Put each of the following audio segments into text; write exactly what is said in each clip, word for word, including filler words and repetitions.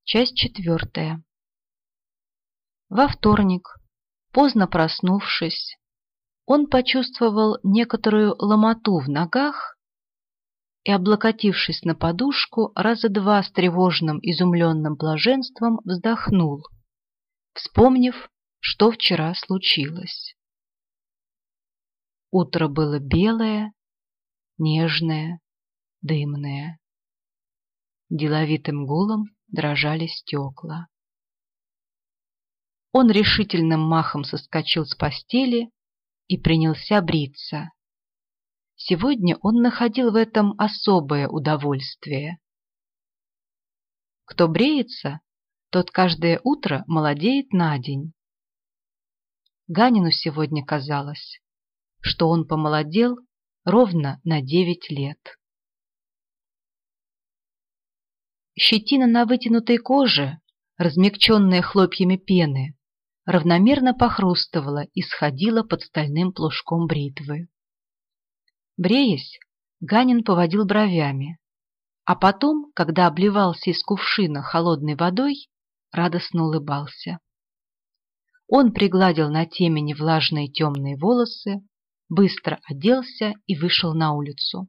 Часть четвертая. Во вторник, поздно проснувшись, он почувствовал некоторую ломоту в ногах и, облокотившись на подушку, раза два с тревожным изумленным блаженством вздохнул, вспомнив, что вчера случилось. Утро было белое, нежное, дымное. Деловитым гулом дрожали стекла. Он решительным махом соскочил с постели и принялся бриться. Сегодня он находил в этом особое удовольствие. Кто бреется, тот каждое утро молодеет на день. Ганину сегодня казалось, что он помолодел ровно на девять лет. Щетина на вытянутой коже, размягченная хлопьями пены, равномерно похрустывала и сходила под стальным плужком бритвы. Бреясь, Ганин поводил бровями, а потом, когда обливался из кувшина холодной водой, радостно улыбался. Он пригладил на темени влажные темные волосы, быстро оделся и вышел на улицу.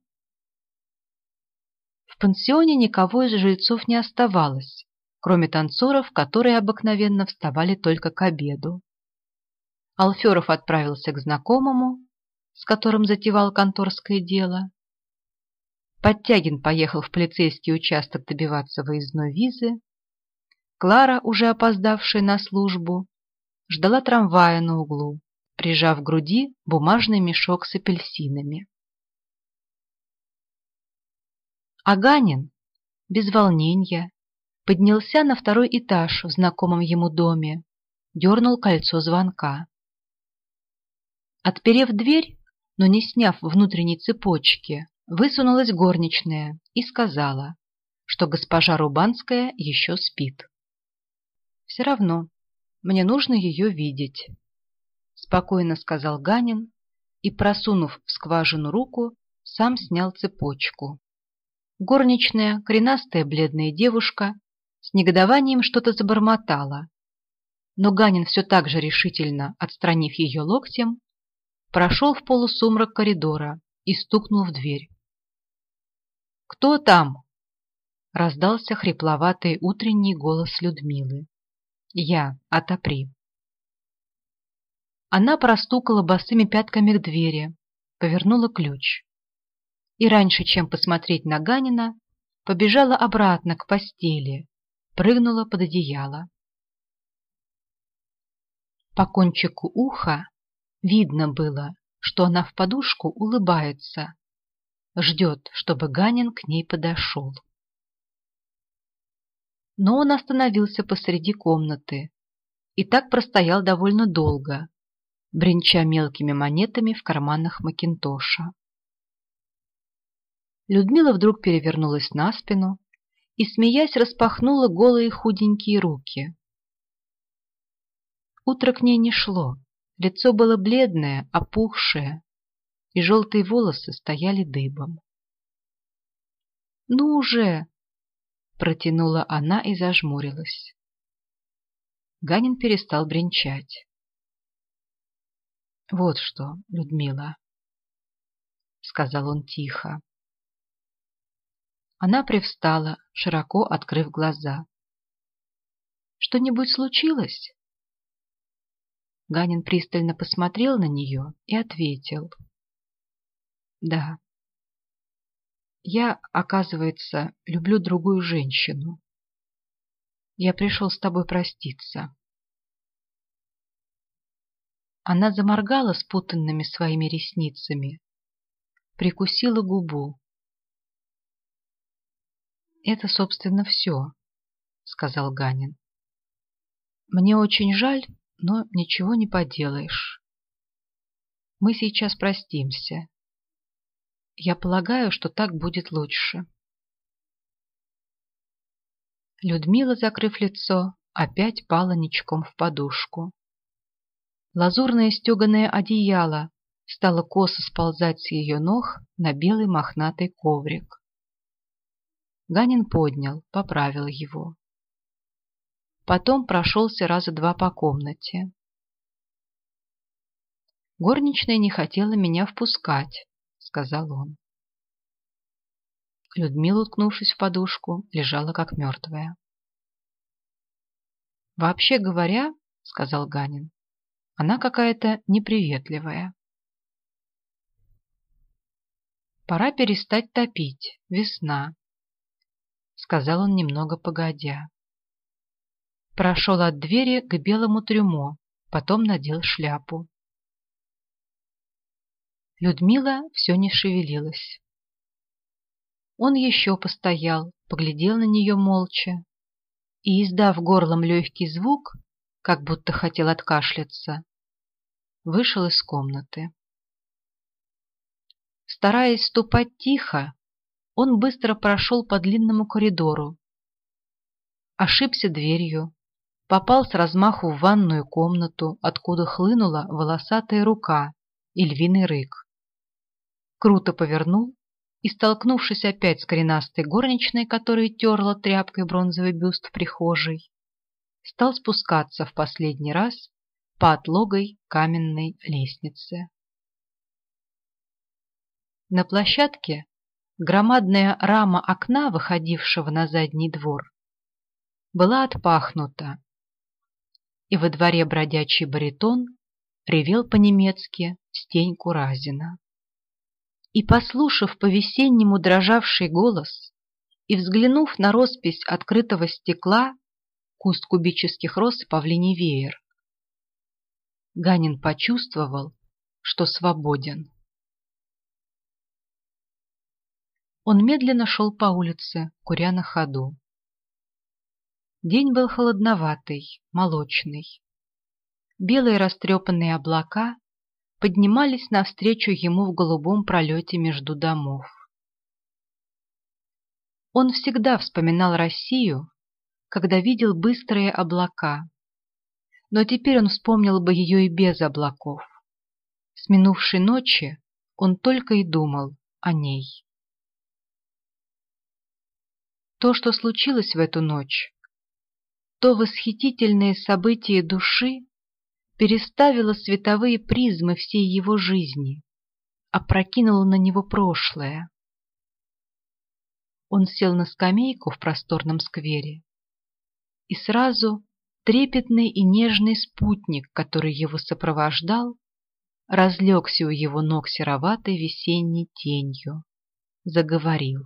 В пансионе никого из жильцов не оставалось, кроме танцоров, которые обыкновенно вставали только к обеду. Алферов отправился к знакомому, с которым затевал конторское дело. Подтягин поехал в полицейский участок добиваться выездной визы. Клара, уже опоздавшая на службу, ждала трамвая на углу, прижав к груди бумажный мешок с апельсинами. А Ганин, без волнения, поднялся на второй этаж в знакомом ему доме, дернул кольцо звонка. Отперев дверь, но не сняв внутренней цепочки, высунулась горничная и сказала, что госпожа Рубанская еще спит. «Все равно, мне нужно ее видеть», — спокойно сказал Ганин и, просунув в скважину руку, сам снял цепочку. Горничная, коренастая бледная девушка, с негодованием что-то забормотала, но Ганин все так же решительно, отстранив ее локтем, прошел в полусумрак коридора и стукнул в дверь. «Кто там?» — раздался хрипловатый утренний голос Людмилы. «Я, отопри». Она простукала босыми пятками к двери, повернула ключ и раньше, чем посмотреть на Ганина, побежала обратно к постели, прыгнула под одеяло. По кончику уха видно было, что она в подушку улыбается, ждет, чтобы Ганин к ней подошел. Но он остановился посреди комнаты и так простоял довольно долго, бренча мелкими монетами в карманах макинтоша. Людмила вдруг перевернулась на спину и, смеясь, распахнула голые худенькие руки. Утро к ней не шло, лицо было бледное, опухшее, и желтые волосы стояли дыбом. «Ну уже!» — протянула она и зажмурилась. Ганин перестал бренчать. «Вот что, Людмила», — сказал он тихо. Она привстала, широко открыв глаза. «Что-нибудь случилось?» Ганин пристально посмотрел на нее и ответил. «Да. Я, оказывается, люблю другую женщину. Я пришел с тобой проститься». Она заморгала спутанными своими ресницами, прикусила губу. «Это, собственно, все», — сказал Ганин. «Мне очень жаль, но ничего не поделаешь. Мы сейчас простимся. Я полагаю, что так будет лучше». Людмила, закрыв лицо, опять пала ничком в подушку. Лазурное стеганое одеяло стало косо сползать с ее ног на белый мохнатый коврик. Ганин поднял, поправил его. Потом прошелся раза два по комнате. «Горничная не хотела меня впускать», — сказал он. Людмила, уткнувшись в подушку, лежала как мертвая. «Вообще говоря, — сказал Ганин, — она какая-то неприветливая. Пора перестать топить, весна, — сказал он немного погодя. Прошел от двери к белому трюмо, потом надел шляпу. Людмила все не шевелилась. Он еще постоял, поглядел на нее молча и, издав горлом легкий звук, как будто хотел откашляться, вышел из комнаты. Стараясь ступать тихо, он быстро прошел по длинному коридору, ошибся дверью, попал с размаху в ванную комнату, откуда хлынула волосатая рука и львиный рык. Круто повернул и, столкнувшись опять с коренастой горничной, которая терла тряпкой бронзовый бюст в прихожей, стал спускаться в последний раз по отлогой каменной лестнице. На площадке громадная рама окна, выходившего на задний двор, была отпахнута, и во дворе бродячий баритон ревел по-немецки стеньку Разина. И, послушав по-весеннему дрожавший голос и взглянув на роспись открытого стекла, куст кубических роз и павлиний веер, Ганин почувствовал, что свободен. Он медленно шел по улице, куря на ходу. День был холодноватый, молочный. Белые растрепанные облака поднимались навстречу ему в голубом пролете между домов. Он всегда вспоминал Россию, когда видел быстрые облака, но теперь он вспомнил бы ее и без облаков. С минувшей ночи он только и думал о ней. То, что случилось в эту ночь, то восхитительное событие души, переставило световые призмы всей его жизни, опрокинуло на него прошлое. Он сел на скамейку в просторном сквере, и сразу трепетный и нежный спутник, который его сопровождал, разлегся у его ног сероватой весенней тенью, заговорил.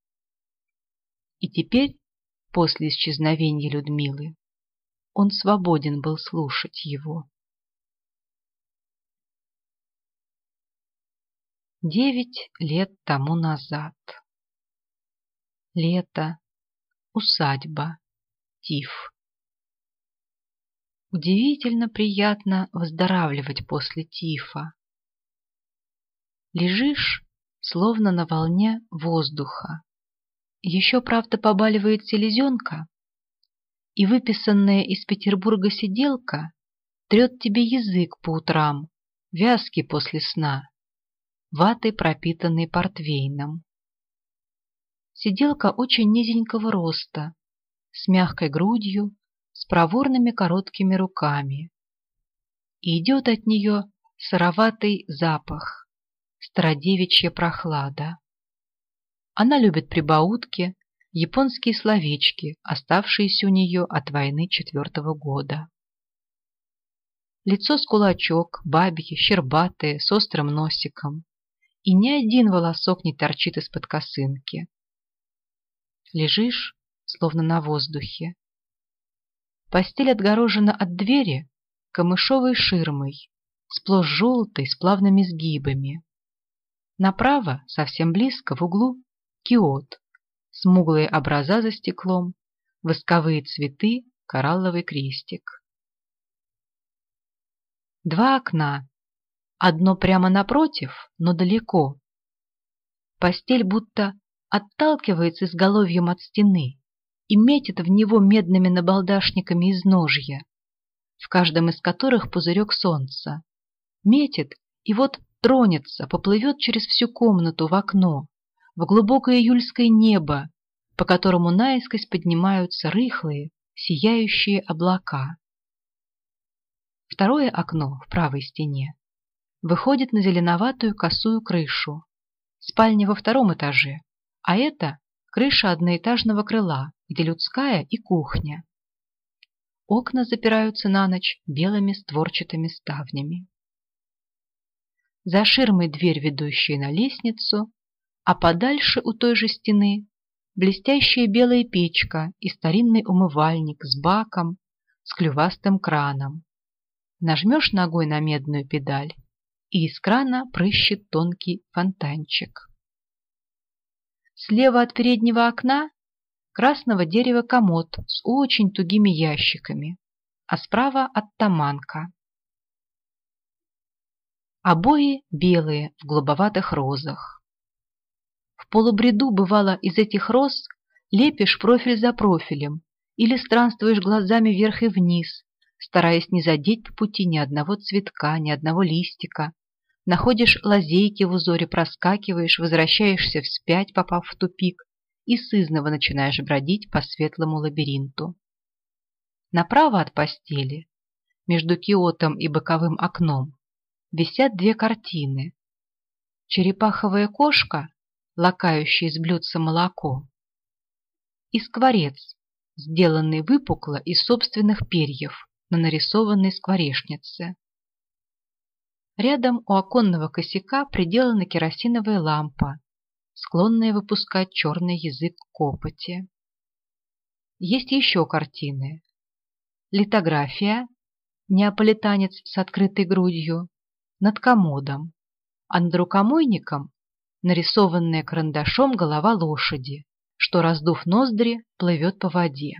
И теперь, после исчезновения Людмилы, он свободен был слушать его. Девять лет тому назад. Лето, усадьба, тиф. Удивительно приятно выздоравливать после тифа. Лежишь, словно на волне воздуха. Еще, правда, побаливает селезенка, и выписанная из Петербурга сиделка трет тебе язык по утрам, вязкий после сна, ватой, пропитанной портвейном. Сиделка очень низенького роста, с мягкой грудью, с проворными короткими руками. И идет от нее сыроватый запах, стародевичья прохлада. Она любит прибаутки, японские словечки, оставшиеся у нее от войны четвертого года. Лицо с кулачок, бабье, щербатое, с острым носиком, и ни один волосок не торчит из-под косынки. Лежишь, словно на воздухе. Постель отгорожена от двери камышовой ширмой, сплошь желтой, с плавными сгибами. Направо, совсем близко, в углу, киот, смуглые образа за стеклом, восковые цветы, коралловый крестик. Два окна, одно прямо напротив, но далеко. Постель будто отталкивается изголовьем от стены и метит в него медными набалдашниками изножья, в каждом из которых пузырек солнца. Метит и вот тронется, поплывет через всю комнату в окно, в глубокое июльское небо, по которому наискось поднимаются рыхлые, сияющие облака. Второе окно в правой стене выходит на зеленоватую косую крышу. Спальня во втором этаже, а это крыша одноэтажного крыла, где людская и кухня. Окна запираются на ночь белыми створчатыми ставнями. За ширмой дверь, ведущая на лестницу, а подальше у той же стены блестящая белая печка и старинный умывальник с баком, с клювастым краном. Нажмешь ногой на медную педаль, и из крана прыщет тонкий фонтанчик. Слева от переднего окна красного дерева комод с очень тугими ящиками, а справа оттаманка. Обои белые в голубоватых розах. В полубреду, бывало, из этих роз лепишь профиль за профилем или странствуешь глазами вверх и вниз, стараясь не задеть по пути ни одного цветка, ни одного листика. Находишь лазейки в узоре, проскакиваешь, возвращаешься вспять, попав в тупик, и сызнова начинаешь бродить по светлому лабиринту. Направо от постели, между киотом и боковым окном, висят две картины. Черепаховая кошка, лакающая из блюдца молоко, и скворец, сделанный выпукло из собственных перьев на нарисованной скворечнице. Рядом у оконного косяка приделана керосиновая лампа, склонная выпускать черный язык копоти. Есть еще картины. Литография, неаполитанец с открытой грудью, над комодом, а над рукомойником нарисованная карандашом голова лошади, что, раздув ноздри, плывет по воде.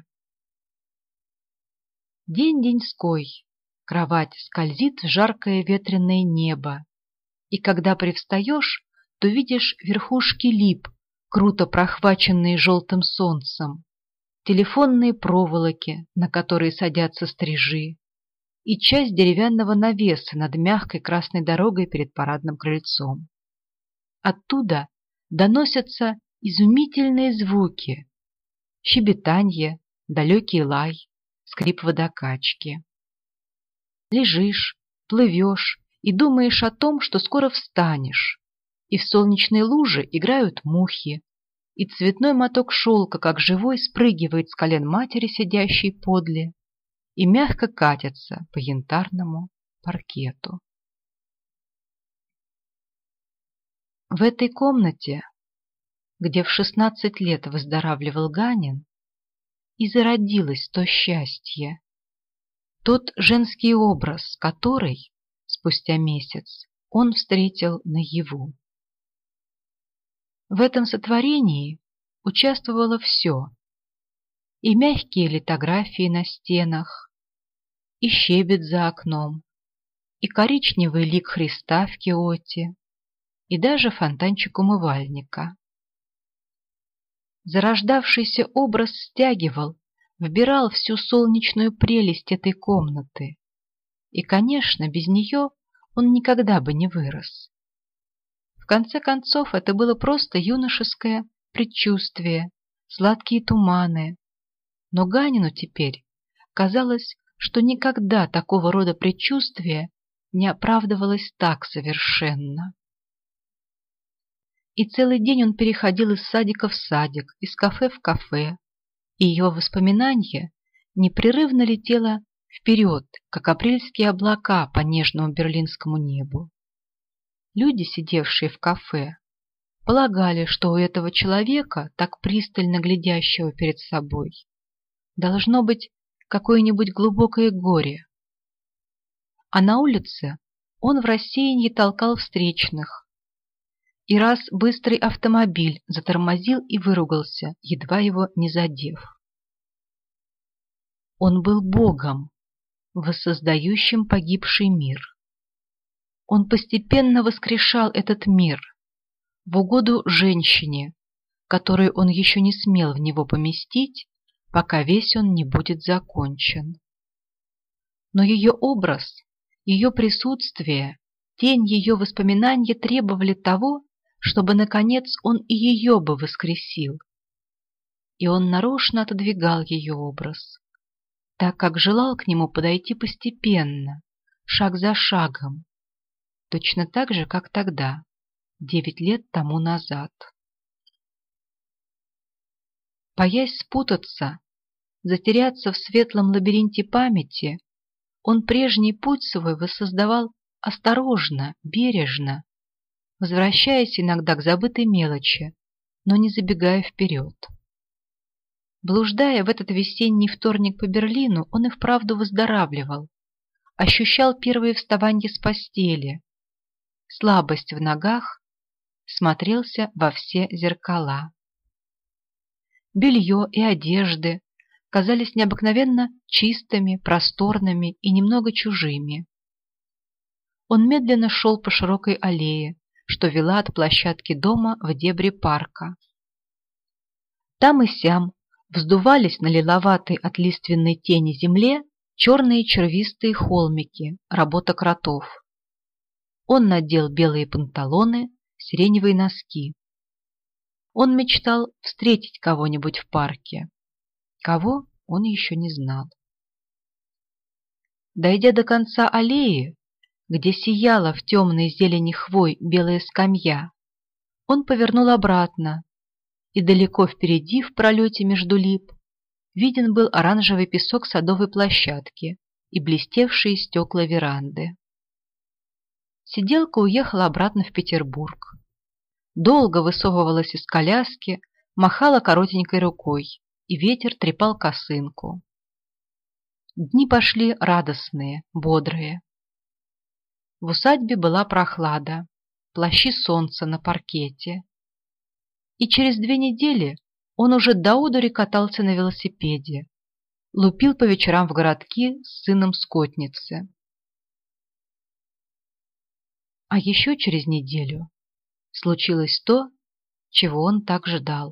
День деньской, кровать скользит в жаркое ветреное небо, и когда привстаешь, то видишь верхушки лип, круто прохваченные желтым солнцем, телефонные проволоки, на которые садятся стрижи, и часть деревянного навеса над мягкой красной дорогой перед парадным крыльцом. Оттуда доносятся изумительные звуки: щебетанье, далекий лай, скрип водокачки. Лежишь, плывешь и думаешь о том, что скоро встанешь, и в солнечной луже играют мухи, и цветной моток шелка, как живой, спрыгивает с колен матери, сидящей подле, и мягко катится по янтарному паркету. В этой комнате, где в шестнадцать лет выздоравливал Ганин, и зародилось то счастье, тот женский образ, который, спустя месяц, он встретил наяву. В этом сотворении участвовало все: и мягкие литографии на стенах, и щебет за окном, и коричневый лик Христа в киоте, и даже фонтанчик умывальника. Зарождавшийся образ стягивал, вбирал всю солнечную прелесть этой комнаты, и, конечно, без нее он никогда бы не вырос. В конце концов, это было просто юношеское предчувствие, сладкие туманы, но Ганину теперь казалось, что никогда такого рода предчувствие не оправдывалось так совершенно. И целый день он переходил из садика в садик, из кафе в кафе, и его воспоминание непрерывно летело вперед, как апрельские облака по нежному берлинскому небу. Люди, сидевшие в кафе, полагали, что у этого человека, так пристально глядящего перед собой, должно быть какое-нибудь глубокое горе. А на улице он в рассеянии толкал встречных, и раз быстрый автомобиль затормозил и выругался, едва его не задев. Он был Богом, воссоздающим погибший мир. Он постепенно воскрешал этот мир в угоду женщине, которую он еще не смел в него поместить, пока весь он не будет закончен. Но ее образ, ее присутствие, тень ее воспоминания требовали того, чтобы, наконец, он и ее бы воскресил. И он нарочно отодвигал ее образ, так как желал к нему подойти постепенно, шаг за шагом, точно так же, как тогда, девять лет тому назад. Боясь спутаться, затеряться в светлом лабиринте памяти, он прежний путь свой воссоздавал осторожно, бережно, возвращаясь иногда к забытой мелочи, но не забегая вперед. Блуждая в этот весенний вторник по Берлину, он и вправду выздоравливал, ощущал первые вставанья с постели, слабость в ногах, смотрелся во все зеркала. Белье и одежды казались необыкновенно чистыми, просторными и немного чужими. Он медленно шел по широкой аллее, что вела от площадки дома в дебри парка. Там и сям вздувались на лиловатой от лиственной тени земле черные червистые холмики, работа кротов. Он надел белые панталоны, сиреневые носки. Он мечтал встретить кого-нибудь в парке. Кого, он еще не знал. Дойдя до конца аллеи, где сияла в темной зелени хвой белая скамья, он повернул обратно, и далеко впереди, в пролете между лип, виден был оранжевый песок садовой площадки и блестевшие стекла веранды. Сиделка уехала обратно в Петербург. Долго высовывалась из коляски, махала коротенькой рукой, и ветер трепал косынку. Дни пошли радостные, бодрые. В усадьбе была прохлада, плащи солнца на паркете. И через две недели он уже до одури катался на велосипеде, лупил по вечерам в городки с сыном скотницы. А еще через неделю случилось то, чего он так ждал.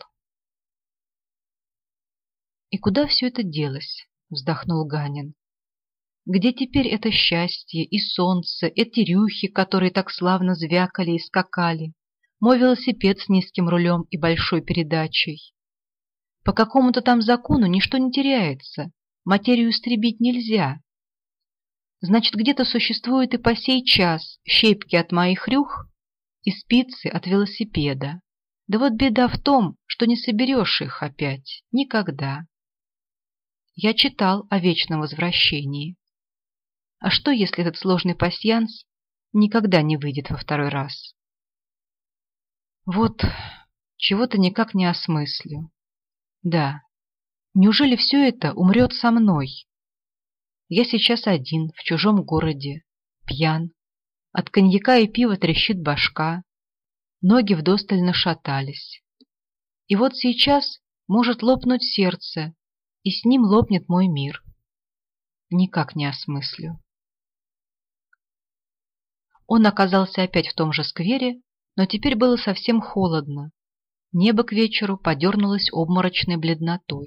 «И куда все это делось?» — вздохнул Ганин. «Где теперь это счастье и солнце, эти рюхи, которые так славно звякали и скакали, мой велосипед с низким рулем и большой передачей? По какому-то там закону ничто не теряется, материю истребить нельзя. Значит, где-то существует и по сей час щепки от моих рюх и спицы от велосипеда. Да вот беда в том, что не соберешь их опять никогда. Я читал о вечном возвращении. А что, если этот сложный пасьянс никогда не выйдет во второй раз? Вот чего-то никак не осмыслю. Да, неужели все это умрет со мной? Я сейчас один, в чужом городе, пьян. От коньяка и пива трещит башка. Ноги вдосталь нашатались. И вот сейчас может лопнуть сердце, и с ним лопнет мой мир. Никак не осмыслю. Он оказался опять в том же сквере, но теперь было совсем холодно. Небо к вечеру подернулось обморочной бледнотой.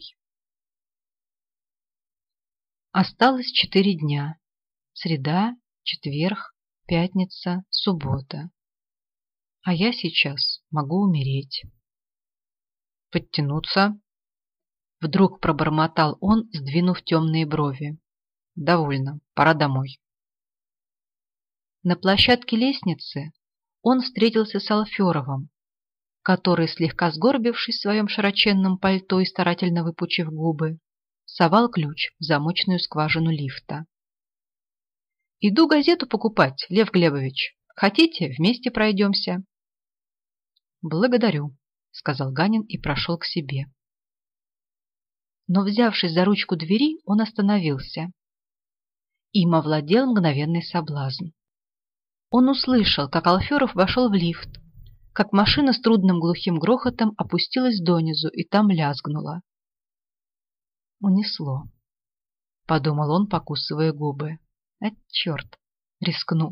Осталось четыре дня. Среда, четверг, пятница, суббота. А я сейчас могу умереть. Подтянуться. Вдруг пробормотал он, сдвинув темные брови. Довольно, пора домой. На площадке лестницы он встретился с Алферовым, который, слегка сгорбившись в своем широченном пальто и старательно выпучив губы, совал ключ в замочную скважину лифта. «Иду газету покупать, Лев Глебович. Хотите, вместе пройдемся?» «Благодарю», — сказал Ганин и прошел к себе. Но, взявшись за ручку двери, он остановился. Им овладел мгновенный соблазн. Он услышал, как Алферов вошел в лифт, как машина с трудным глухим грохотом опустилась донизу и там лязгнула. «Унесло», — подумал он, покусывая губы. «А черт, рискну».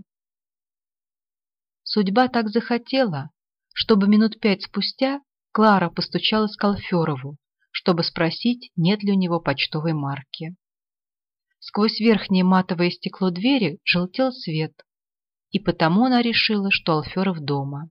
Судьба так захотела, чтобы минут пять спустя Клара постучалась к Алферову, чтобы спросить, нет ли у него почтовой марки. Сквозь верхнее матовое стекло двери желтел свет, и потому она решила, что Алферов дома.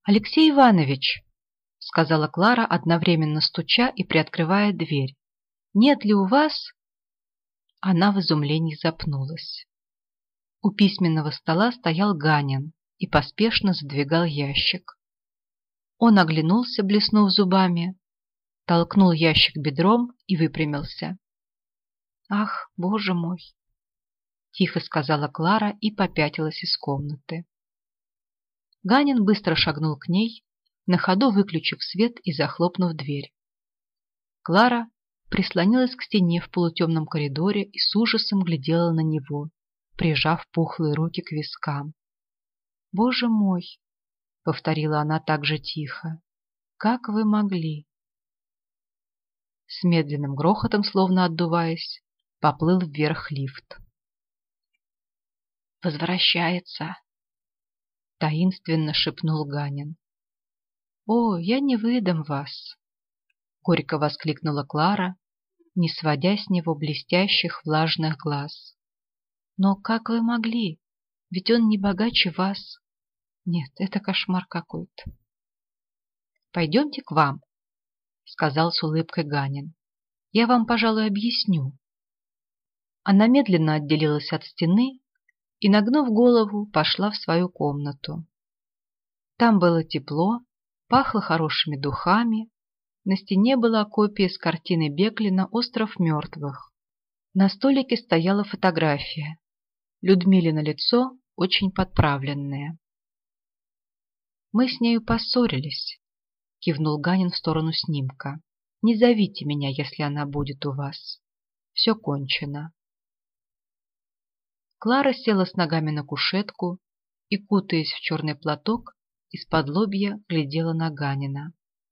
«Алексей Иванович», — сказала Клара, одновременно стуча и приоткрывая дверь, Нет ли у вас...» Она в изумлении запнулась. У письменного стола стоял Ганин и поспешно задвигал ящик. Он оглянулся, блеснув зубами, толкнул ящик бедром и выпрямился. «Ах, Боже мой!» – тихо сказала Клара и попятилась из комнаты. Ганин быстро шагнул к ней, на ходу выключив свет и захлопнув дверь. Клара прислонилась к стене в полутемном коридоре и с ужасом глядела на него, прижав пухлые руки к вискам. «Боже мой!» — повторила она так же тихо. «Как вы могли?» С медленным грохотом, словно отдуваясь, поплыл вверх лифт. «Возвращается!» — таинственно шепнул Ганин. «О, я не выдам вас!» — горько воскликнула Клара, не сводя с него блестящих влажных глаз. «Но как вы могли? Ведь он не богаче вас. Нет, это кошмар какой-то». «Пойдемте к вам», — сказал с улыбкой Ганин. «Я вам, пожалуй, объясню». Она медленно отделилась от стены и, нагнув голову, пошла в свою комнату. Там было тепло, пахло хорошими духами, на стене была копия с картины Беклина «Остров мертвых». На столике стояла фотография. Людмилино лицо очень подправленное. «Мы с нею поссорились», — кивнул Ганин в сторону снимка. «Не зовите меня, если она будет у вас. Все кончено». Клара села с ногами на кушетку и, кутаясь в черный платок, исподлобья глядела на Ганина.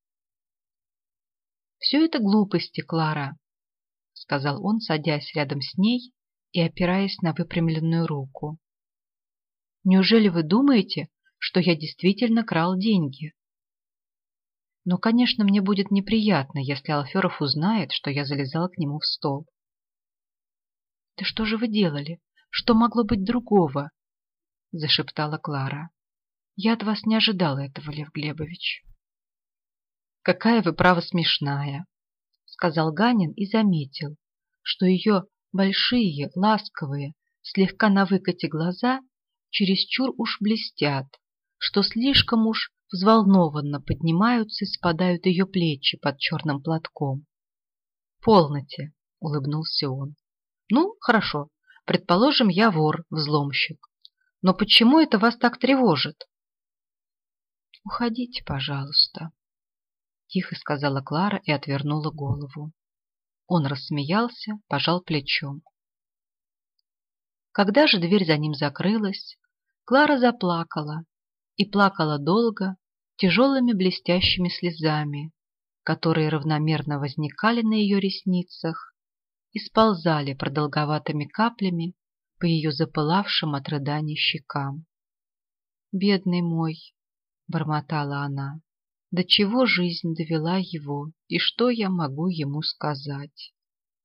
«Все это глупости, Клара», — сказал он, садясь рядом с ней и опираясь на выпрямленную руку. «Неужели вы думаете, что я действительно крал деньги? Но, конечно, мне будет неприятно, если Алферов узнает, что я залезал к нему в стол». «Да что же вы делали? Что могло быть другого?» — зашептала Клара. «Я от вас не ожидала этого, Лев Глебович». «Какая вы, право, смешная», — сказал Ганин и заметил, что ее большие, ласковые, слегка на выкате глаза чересчур уж блестят, что слишком уж взволнованно поднимаются и спадают ее плечи под черным платком. «Полноте», — улыбнулся он. «Ну, хорошо, предположим, я вор, взломщик. Но почему это вас так тревожит?» «Уходите, пожалуйста», — тихо сказала Клара и отвернула голову. Он рассмеялся, пожал плечом. Когда же дверь за ним закрылась, Клара заплакала, и плакала долго, тяжелыми блестящими слезами, которые равномерно возникали на ее ресницах и сползали продолговатыми каплями по ее запылавшим от рыданий щекам. «Бедный мой!» — бормотала она. «До чего жизнь довела его, и что я могу ему сказать?»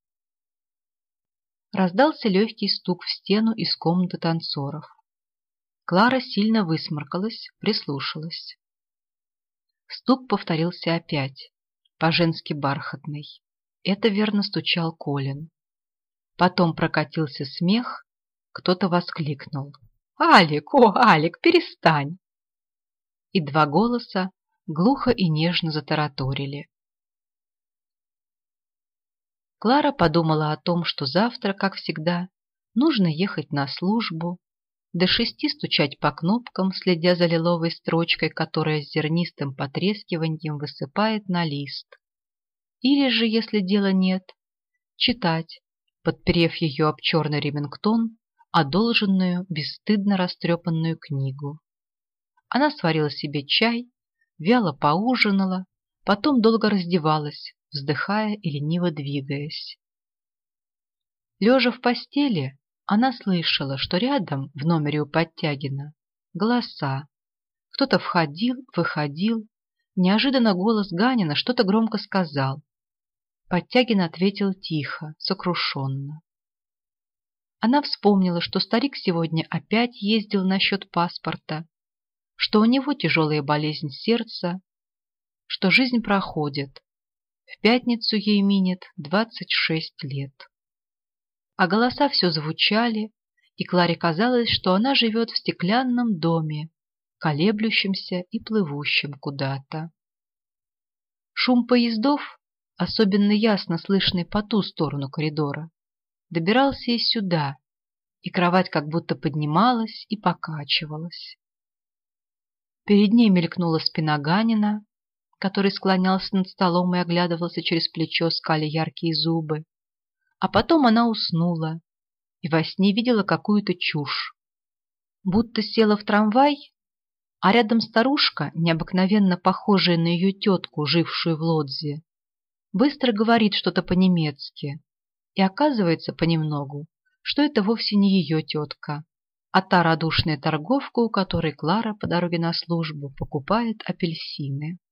Раздался легкий стук в стену из комнаты танцоров. Клара сильно высморкалась, прислушалась. Стук повторился опять, по-женски бархатный. Это верно стучал Колин. Потом прокатился смех, кто-то воскликнул: «Алик, о, Алик, перестань!» И два голоса глухо и нежно затараторили. Клара подумала о том, что завтра, как всегда, нужно ехать на службу, до шести стучать по кнопкам, следя за лиловой строчкой, которая с зернистым потрескиванием высыпает на лист. Или же, если дела нет, читать, подперев ее об черный ремингтон, одолженную, бесстыдно растрепанную книгу. Она сварила себе чай, вяло поужинала, потом долго раздевалась, вздыхая и лениво двигаясь. Лежа в постели, она слышала, что рядом, в номере у Подтягина, голоса. Кто-то входил, выходил. Неожиданно голос Ганина что-то громко сказал. Подтягин ответил тихо, сокрушенно. Она вспомнила, что старик сегодня опять ездил насчет паспорта, что у него тяжелая болезнь сердца, что жизнь проходит, В пятницу ей минет двадцать шесть лет. А голоса все звучали, и Кларе казалось, что она живет в стеклянном доме, колеблющемся и плывущем куда-то. Шум поездов, особенно ясно слышный по ту сторону коридора, добирался и сюда, и кровать как будто поднималась и покачивалась. Перед ней мелькнула спина Ганина, который склонялся над столом и оглядывался через плечо, скаля яркие зубы. А потом она уснула и во сне видела какую-то чушь. Будто села в трамвай, а рядом старушка, необыкновенно похожая на ее тетку, жившую в Лодзе, быстро говорит что-то по-немецки, и оказывается понемногу, что это вовсе не ее тетка, а та радушная торговка, у которой Клара по дороге на службу покупает апельсины.